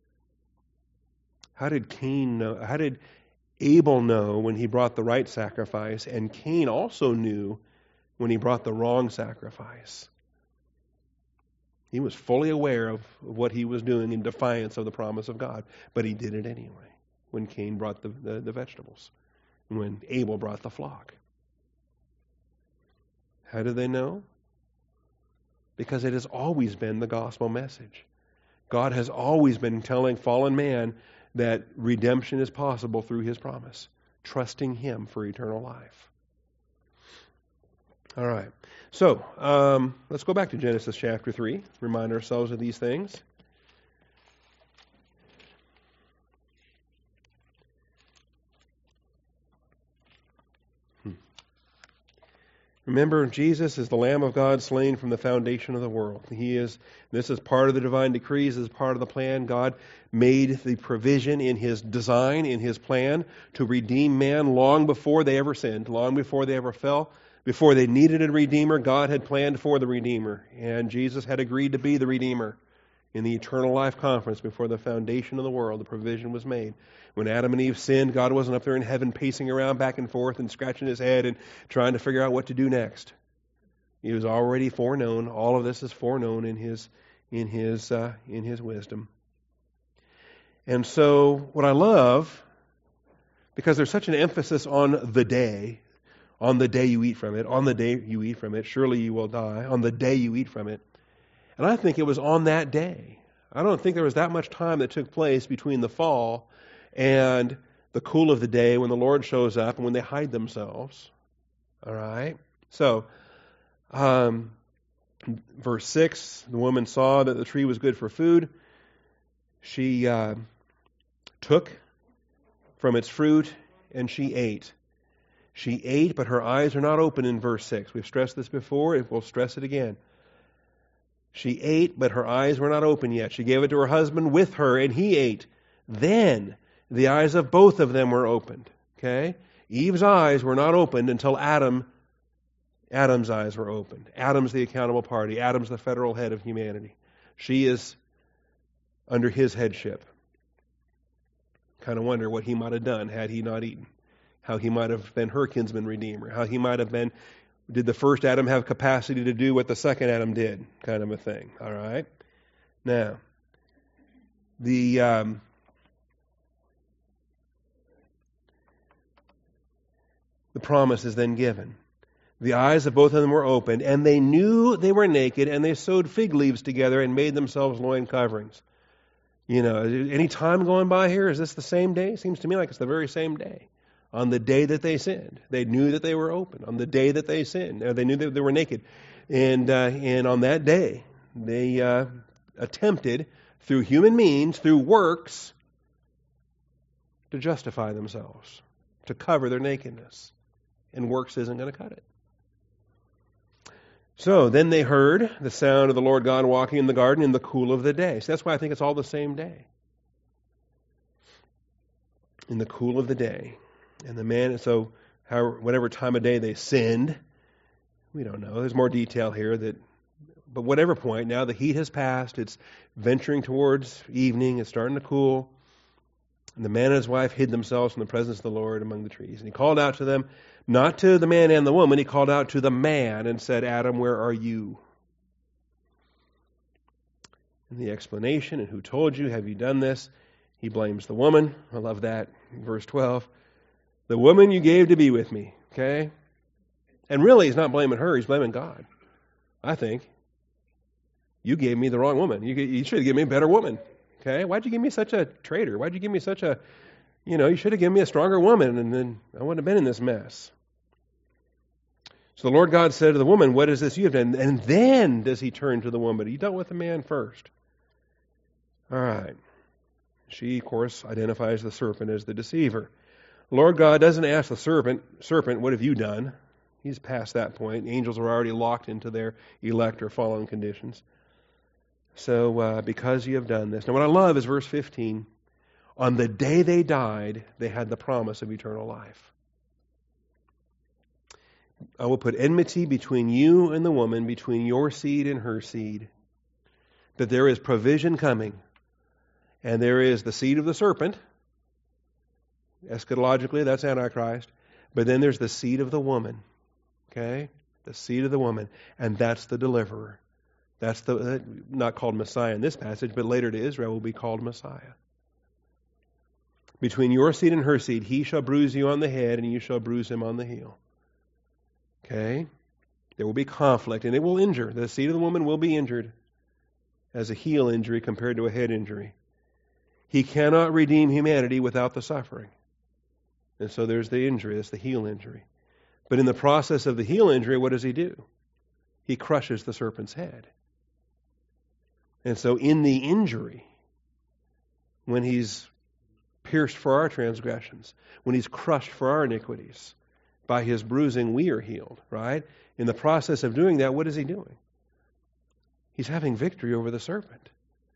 Speaker 1: How did Cain know? How did Abel know when he brought the right sacrifice? And Cain also knew when he brought the wrong sacrifice. He was fully aware of what he was doing in defiance of the promise of God. But he did it anyway when Cain brought the, the, the vegetables. And when Abel brought the flock. How did they know? Because it has always been the gospel message. God has always been telling fallen man that redemption is possible through his promise, trusting him for eternal life. All right. So, um, let's go back to Genesis chapter three, remind ourselves of these things. Remember, Jesus is the Lamb of God slain from the foundation of the world. He is. This is part of the divine decrees. This is part of the plan. God made the provision in His design, in His plan, to redeem man long before they ever sinned, long before they ever fell. Before they needed a Redeemer, God had planned for the Redeemer. And Jesus had agreed to be the Redeemer. In the eternal life conference, before the foundation of the world, the provision was made. When Adam and Eve sinned, God wasn't up there in heaven pacing around back and forth and scratching his head and trying to figure out what to do next. He was already foreknown. All of this is foreknown in his in his uh, in his wisdom. And so, what I love, because there's such an emphasis on the day, on the day you eat from it, on the day you eat from it, surely you will die. On the day you eat from it. And I think it was on that day. I don't think there was that much time that took place between the fall and the cool of the day when the Lord shows up and when they hide themselves. All right? So, um, verse six, the woman saw that the tree was good for food. She uh, took from its fruit and she ate. She ate, but her eyes are not open in verse six. We've stressed this before, and we'll stress it again. She ate, but her eyes were not open yet. She gave it to her husband with her, and he ate. Then the eyes of both of them were opened. Okay? Eve's eyes were not opened until Adam, Adam's eyes were opened. Adam's the accountable party. Adam's the federal head of humanity. She is under his headship. Kind of wonder what he might have done had he not eaten. How he might have been her kinsman redeemer. How he might have been, did the first Adam have capacity to do what the second Adam did? Kind of a thing. All right? Now, the... Um, The promise is then given. The eyes of both of them were opened, and they knew they were naked, and they sewed fig leaves together and made themselves loin coverings. You know, any time going by here? Is this the same day? Seems to me like it's the very same day. On the day that they sinned, they knew that they were open. On the day that they sinned, they knew that they were naked. And, uh, and on that day, they uh, attempted, through human means, through works, to justify themselves, to cover their nakedness. And works isn't going to cut it. So then they heard the sound of the Lord God walking in the garden in the cool of the day. So that's why I think it's all the same day. In the cool of the day. And the man, so however, whatever time of day they sinned, we don't know. There's more detail here. That, but whatever point, now the heat has passed. It's venturing towards evening. It's starting to cool. And the man and his wife hid themselves from the presence of the Lord among the trees. And he called out to them, not to the man and the woman, he called out to the man and said, Adam, where are you? And the explanation, and who told you, have you done this? He blames the woman. I love that. Verse twelve. The woman you gave to be with me. Okay? And really, he's not blaming her, he's blaming God. I think. You gave me the wrong woman. You, you should have given me a better woman. Okay? Why'd you give me such a traitor? Why'd you give me such a, you know, you should have given me a stronger woman, and then I wouldn't have been in this mess. So the Lord God said to the woman, what is this you have done? And then does he turn to the woman. He dealt with the man first. All right. She, of course, identifies the serpent as the deceiver. The Lord God doesn't ask the serpent, serpent, what have you done? He's past that point. Angels are already locked into their elect or fallen conditions. So, uh, because you have done this. Now, what I love is verse fifteen. On the day they died, they had the promise of eternal life. I will put enmity between you and the woman, between your seed and her seed. That there is provision coming. And there is the seed of the serpent. Eschatologically, that's Antichrist. But then there's the seed of the woman. Okay? The seed of the woman. And that's the deliverer. That's the not called Messiah in this passage, but later to Israel will be called Messiah. Between your seed and her seed, he shall bruise you on the head, and you shall bruise him on the heel. Okay? There will be conflict, and it will injure. The seed of the woman will be injured as a heel injury compared to a head injury. He cannot redeem humanity without the suffering. And so there's the injury, that's the heel injury. But in the process of the heel injury, what does he do? He crushes the serpent's head. And so in the injury, when he's pierced for our transgressions, when he's crushed for our iniquities, by his bruising we are healed, right? In the process of doing that, what is he doing? He's having victory over the serpent.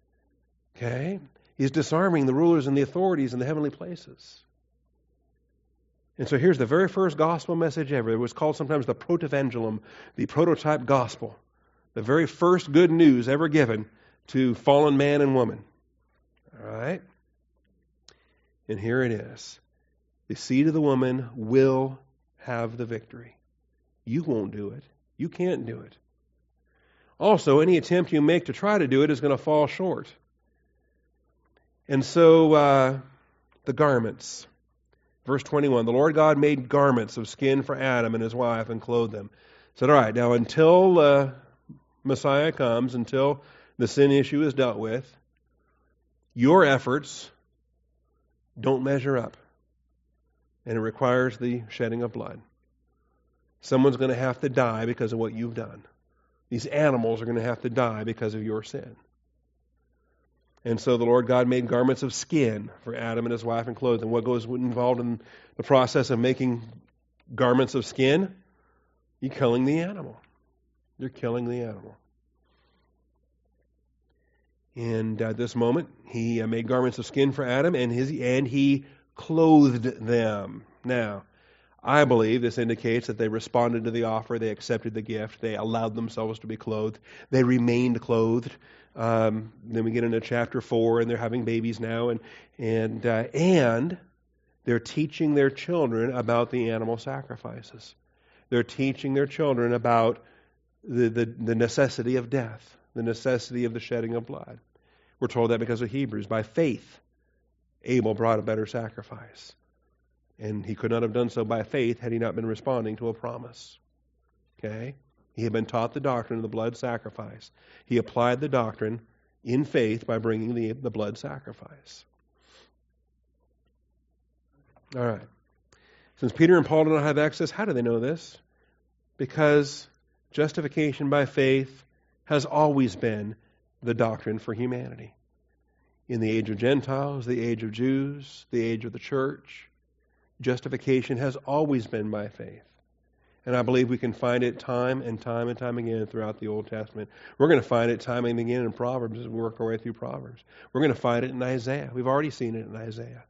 Speaker 1: Okay? He's disarming the rulers and the authorities in the heavenly places. And so here's the very first gospel message ever. It was called sometimes the protevangelium, the prototype gospel. The very first good news ever given to fallen man and woman. All right? And here it is. The seed of the woman will have the victory. You won't do it. You can't do it. Also, any attempt you make to try to do it is going to fall short. And so, uh, the garments. Verse twenty-one, the Lord God made garments of skin for Adam and his wife and clothed them. Said, all right, now until uh, Messiah comes, until the sin issue is dealt with, your efforts don't measure up. And it requires the shedding of blood. Someone's going to have to die because of what you've done. These animals are going to have to die because of your sin. And so the Lord God made garments of skin for Adam and his wife and clothed them. What goes involved in the process of making garments of skin, you're killing the animal. You're killing the animal. And at this moment, he uh, made garments of skin for Adam, and his and he clothed them. Now, I believe this indicates that they responded to the offer, they accepted the gift, they allowed themselves to be clothed, they remained clothed. Um, then we get into chapter four, and they're having babies now, and and uh, and they're teaching their children about the animal sacrifices. They're teaching their children about the, the, the necessity of death, the necessity of the shedding of blood. We're told that because of Hebrews. By faith, Abel brought a better sacrifice. And he could not have done so by faith had he not been responding to a promise. Okay? He had been taught the doctrine of the blood sacrifice. He applied the doctrine in faith by bringing the, the blood sacrifice. All right. Since Peter and Paul do not have access, how do they know this? Because justification by faith has always been the doctrine for humanity. In the age of Gentiles, the age of Jews, the age of the church, justification has always been by faith. And I believe we can find it time and time and time again throughout the Old Testament. We're going to find it time and again in Proverbs as we work our way through Proverbs. We're going to find it in Isaiah. We've already seen it in Isaiah.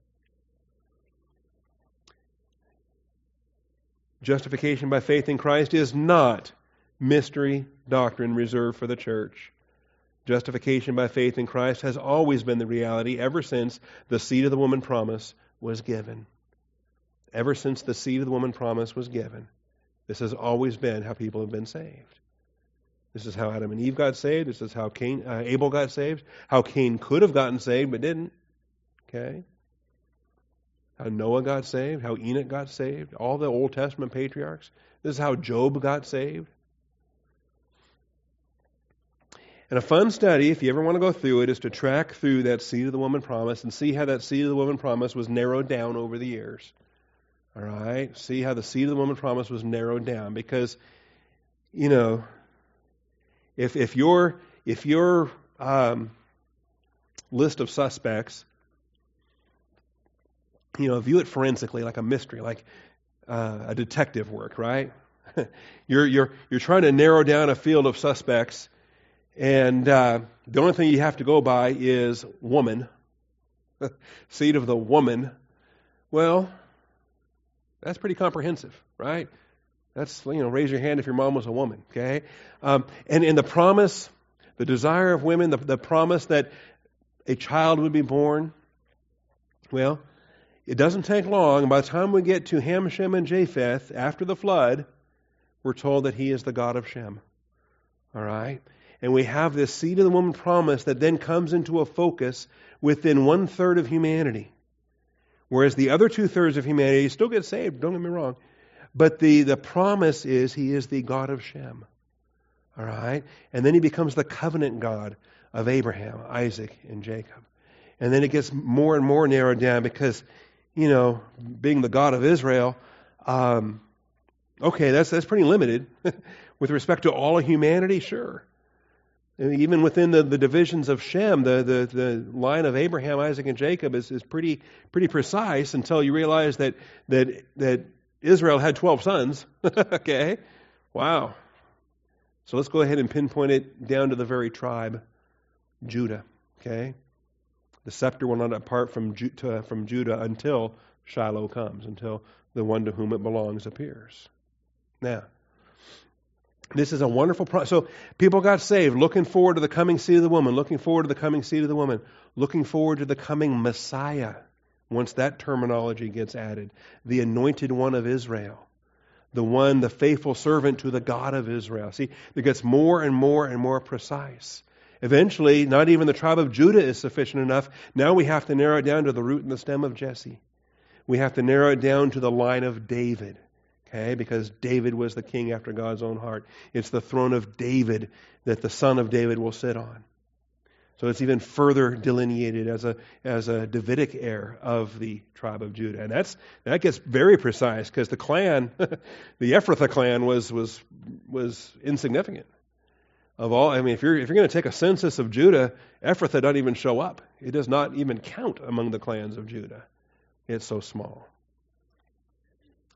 Speaker 1: Justification by faith in Christ is not mystery doctrine reserved for the church. Justification by faith in Christ has always been the reality ever since the seed of the woman promise was given. Ever since the seed of the woman promise was given. This has always been how people have been saved. This is how Adam and Eve got saved. This is how Cain, uh, Abel got saved. How Cain could have gotten saved but didn't. Okay? How Noah got saved. How Enoch got saved. All the Old Testament patriarchs. This is how Job got saved. And a fun study, if you ever want to go through it, is to track through that seed of the woman promise and see how that seed of the woman promise was narrowed down over the years. All right? See how the seed of the woman promise was narrowed down. Because, you know, if if your if your um, list of suspects, you know, view it forensically like a mystery, like uh, a detective work, right? you're you're you're trying to narrow down a field of suspects. And uh, the only thing you have to go by is woman, seed of the woman. Well, that's pretty comprehensive, right? That's, you know, raise your hand if your mom was a woman, okay? Um, and in the promise, the desire of women, the, the promise that a child would be born, well, it doesn't take long. And by the time we get to Ham, Shem, and Japheth, after the flood, we're told that he is the God of Shem, all right? And we have this seed of the woman promise that then comes into a focus within one-third of humanity. Whereas the other two-thirds of humanity still get saved, don't get me wrong. But the, the promise is he is the God of Shem. All right? And then he becomes the covenant God of Abraham, Isaac, and Jacob. And then it gets more and more narrowed down because, you know, being the God of Israel, um, okay, that's that's pretty limited. With respect to all of humanity, sure. Even within the, the divisions of Shem, the, the, the line of Abraham, Isaac, and Jacob is, is pretty pretty precise until you realize that that that Israel had twelve sons. Okay? Wow. So let's go ahead and pinpoint it down to the very tribe, Judah. Okay? The scepter will not depart from, Ju- to, from Judah until Shiloh comes, until the one to whom it belongs appears. Now, this is a wonderful process. So people got saved, looking forward to the coming seed of the woman, looking forward to the coming seed of the woman, looking forward to the coming Messiah, once that terminology gets added. The anointed one of Israel. The one, the faithful servant to the God of Israel. See, it gets more and more and more precise. Eventually, not even the tribe of Judah is sufficient enough. Now we have to narrow it down to the root and the stem of Jesse. We have to narrow it down to the line of David. Okay, because David was the king after God's own heart. It's the throne of David that the son of David will sit on. So it's even further delineated as a as a Davidic heir of the tribe of Judah. And that's that gets very precise because the clan, the Ephrathah clan was was was insignificant. Of all, I mean, if you're if you're going to take a census of Judah, Ephrathah doesn't even show up. It does not even count among the clans of Judah. It's so small.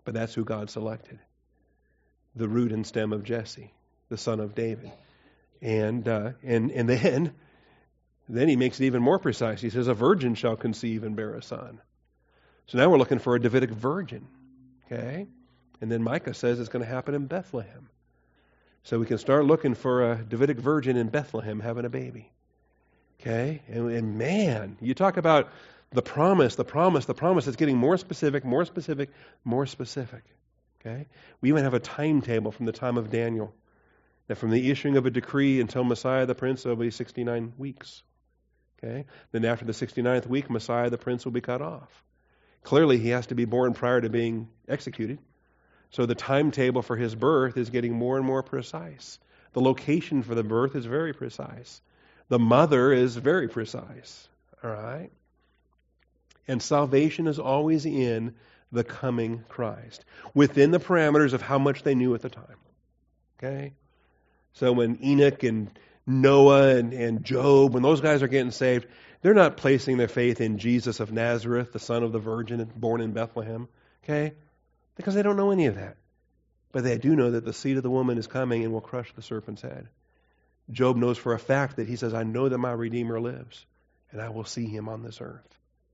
Speaker 1: But that's who God selected. The root and stem of Jesse, the son of David. And uh, and and then, then he makes it even more precise. He says, a virgin shall conceive and bear a son. So now we're looking for a Davidic virgin. Okay? And then Micah says it's going to happen in Bethlehem. So we can start looking for a Davidic virgin in Bethlehem having a baby. Okay? And, and man, you talk about the promise, the promise, the promise is getting more specific, more specific, more specific. Okay? We even have a timetable from the time of Daniel. That from the issuing of a decree until Messiah the Prince, there will be sixty-nine weeks. Okay? Then after the sixty-ninth week, Messiah the Prince will be cut off. Clearly, he has to be born prior to being executed. So the timetable for his birth is getting more and more precise. The location for the birth is very precise. The mother is very precise. All right? And salvation is always in the coming Christ, within the parameters of how much they knew at the time. Okay? So when Enoch and Noah and, and Job, when those guys are getting saved, they're not placing their faith in Jesus of Nazareth, the son of the Virgin, born in Bethlehem. Okay? Because they don't know any of that. But they do know that the seed of the woman is coming and will crush the serpent's head. Job knows for a fact that he says, I know that my Redeemer lives, and I will see him on this earth.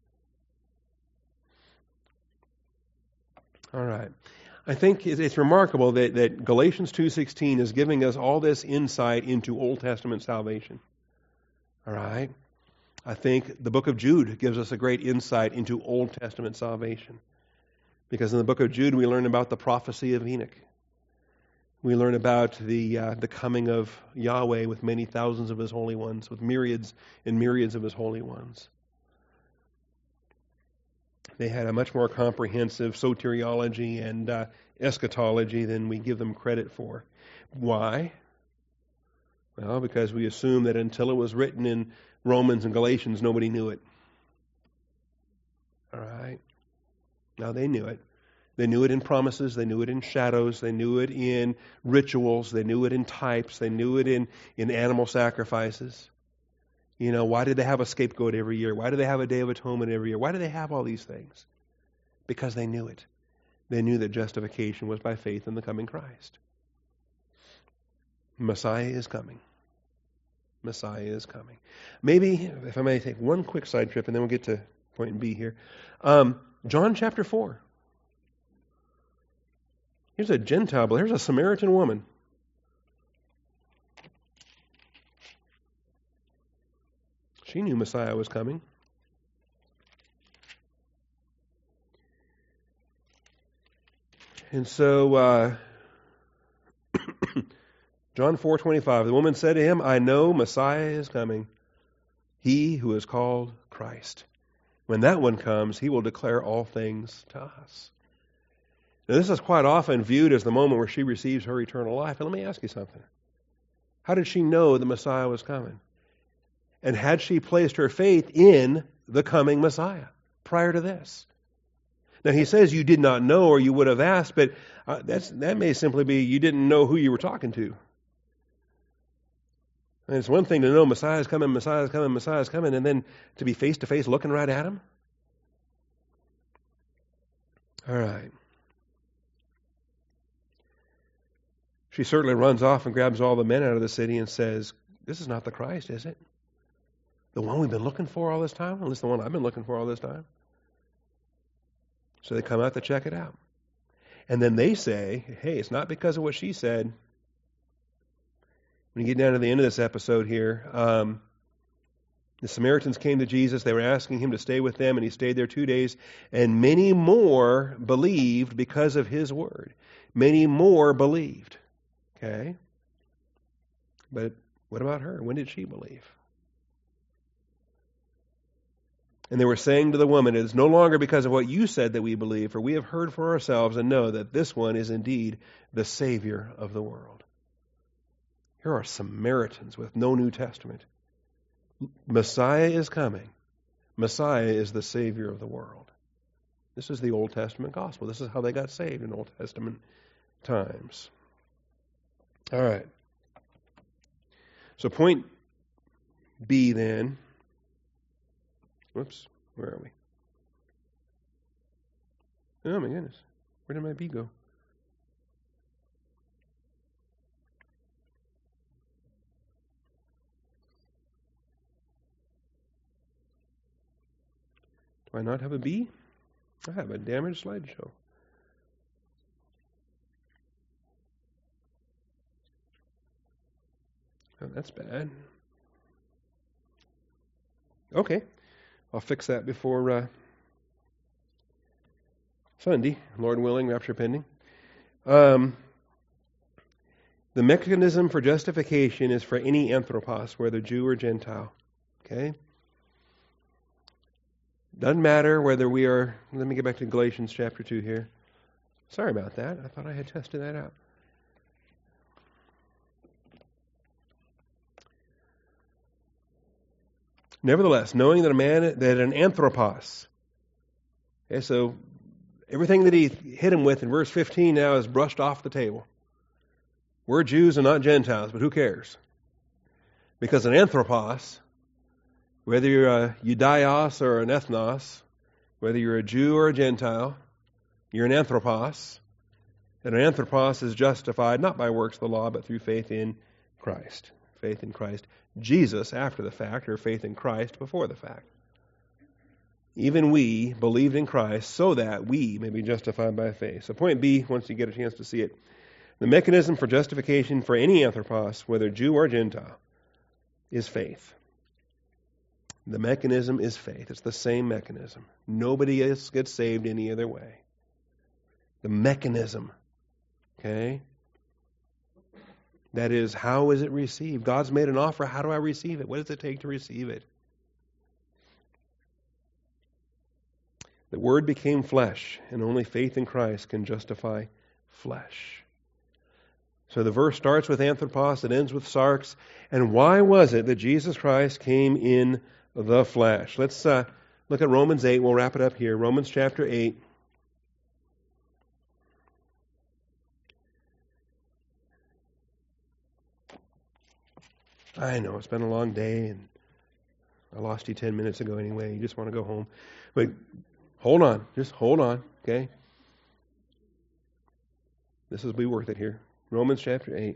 Speaker 1: All right. I think it's remarkable that, that Galatians two sixteen is giving us all this insight into Old Testament salvation. All right? I think the book of Jude gives us a great insight into Old Testament salvation. Because in the book of Jude, we learn about the prophecy of Enoch. We learn about the uh, the coming of Yahweh with many thousands of his holy ones, with myriads and myriads of his holy ones. They had a much more comprehensive soteriology and uh, eschatology than we give them credit for. Why? Well, because we assume that until it was written in Romans and Galatians, nobody knew it. All right? Now, they knew it. They knew it in promises. They knew it in shadows. They knew it in rituals. They knew it in types. They knew it in, in animal sacrifices. You know, why did they have a scapegoat every year? Why do they have a Day of Atonement every year? Why do they have all these things? Because they knew it. They knew that justification was by faith in the coming Christ. Messiah is coming. Messiah is coming. Maybe, if I may take one quick side trip, and then we'll get to point B here. Um, John chapter four. Here's a Gentile, here's a Samaritan woman. She knew Messiah was coming. And so, uh, John four twenty-five, the woman said to him, I know Messiah is coming, he who is called Christ. When that one comes, he will declare all things to us. Now, this is quite often viewed as the moment where she receives her eternal life. And let me ask you something. How did she know the Messiah was coming? And had she placed her faith in the coming Messiah prior to this? Now, he says you did not know or you would have asked, but uh, that's, that may simply be you didn't know who you were talking to. And it's one thing to know Messiah is coming, Messiah is coming, Messiah is coming, and then to be face-to-face looking right at him? All right. She certainly runs off and grabs all the men out of the city and says, this is not the Christ, is it? The one we've been looking for all this time? At least the one I've been looking for all this time. So they come out to check it out. And then they say, hey, it's not because of what she said. When you get down to the end of this episode here, um, the Samaritans came to Jesus. They were asking him to stay with them, and he stayed there two days. And many more believed because of his word. Many more believed. Okay? But what about her? When did she believe? And they were saying to the woman, it is no longer because of what you said that we believe, for we have heard for ourselves and know that this one is indeed the Savior of the world. Here are Samaritans with no New Testament. Messiah is coming. Messiah is the Savior of the world. This is the Old Testament gospel. This is how they got saved in Old Testament times. All right. So point B then. Whoops, where are we? Oh my goodness. Where did my bee go? Do I not have a bee? I have a damaged slideshow. Oh, that's bad. Okay. I'll fix that before uh, Sunday, Lord willing, rapture pending. Um, the mechanism for justification is for any anthropos, whether Jew or Gentile. Okay? Doesn't matter whether we are... Let me get back to Galatians chapter two here. Sorry about that. I thought I had tested that out. Nevertheless, knowing that a man, that an anthropos, okay, so everything that he hit him with in verse fifteen now is brushed off the table. We're Jews and not Gentiles, but who cares? Because an anthropos, whether you're a Judaios or an ethnos, whether you're a Jew or a Gentile, you're an anthropos, and an anthropos is justified not by works of the law, but through faith in Christ. Faith in Christ Jesus after the fact, or faith in Christ before the fact. Even we believed in Christ so that we may be justified by faith. So point B, once you get a chance to see it, the mechanism for justification for any anthropos, whether Jew or Gentile, is faith. The mechanism is faith. It's the same mechanism. Nobody else gets saved any other way. The mechanism, okay? That is, how is it received? God's made an offer. How do I receive it? What does it take to receive it? The Word became flesh, and only faith in Christ can justify flesh. So the verse starts with anthropos, it ends with sarx. And why was it that Jesus Christ came in the flesh? Let's uh, look at Romans eight. We'll wrap it up here. Romans chapter eight. I know, it's been a long day, and I lost you ten minutes ago anyway. You just want to go home. But hold on. Just hold on, okay? This will be worth it here. Romans chapter eight.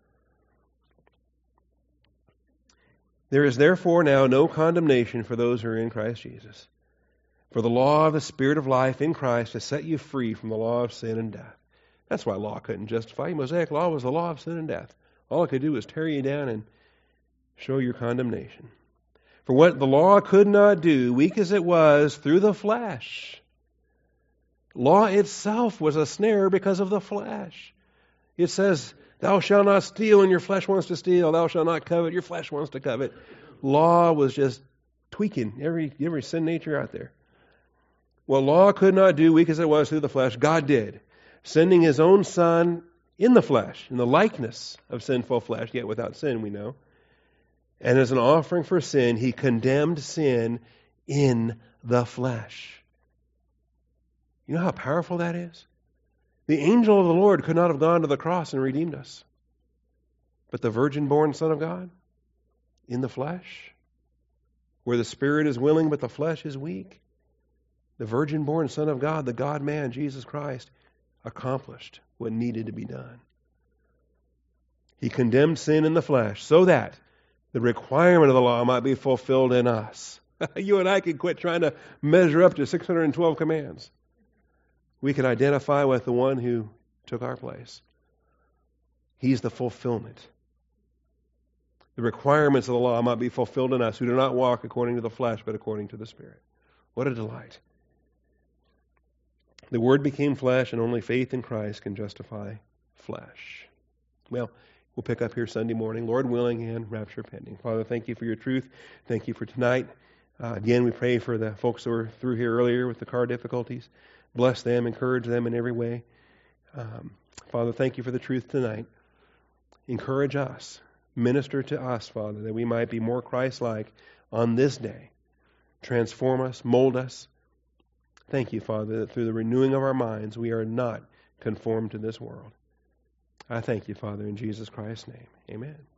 Speaker 1: There is therefore now no condemnation for those who are in Christ Jesus. For the law of the Spirit of life in Christ has set you free from the law of sin and death. That's why law couldn't justify you. Mosaic law was the law of sin and death. All it could do was tear you down and show your condemnation. For what the law could not do, weak as it was, through the flesh. Law itself was a snare because of the flesh. It says, thou shalt not steal, and your flesh wants to steal. Thou shalt not covet, your flesh wants to covet. Law was just tweaking every, every sin nature out there. What law could not do, weak as it was through the flesh, God did, sending His own Son in the flesh, in the likeness of sinful flesh, yet without sin, we know. And as an offering for sin, He condemned sin in the flesh. You know how powerful that is? The angel of the Lord could not have gone to the cross and redeemed us. But the virgin-born Son of God, in the flesh, where the Spirit is willing but the flesh is weak, the virgin-born Son of God, the God-man, Jesus Christ, accomplished what needed to be done. He condemned sin in the flesh so that the requirement of the law might be fulfilled in us. You and I can quit trying to measure up to six hundred twelve commands. We can identify with the one who took our place. He's the fulfillment. The requirements of the law might be fulfilled in us who do not walk according to the flesh, but according to the Spirit. What a delight. The Word became flesh, and only faith in Christ can justify flesh. Well, we'll pick up here Sunday morning, Lord willing, and rapture pending. Father, thank you for your truth. Thank you for tonight. Uh, again, we pray for the folks who were through here earlier with the car difficulties. Bless them, encourage them in every way. Um, Father, thank you for the truth tonight. Encourage us. Minister to us, Father, that we might be more Christ-like on this day. Transform us, mold us. Thank you, Father, that through the renewing of our minds, we are not conformed to this world. I thank you, Father, in Jesus Christ's name. Amen.